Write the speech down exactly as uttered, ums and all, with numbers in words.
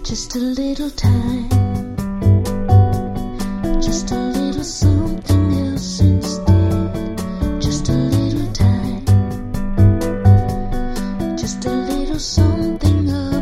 Just a little time, just a little something else instead. Just a little time, just a little something else.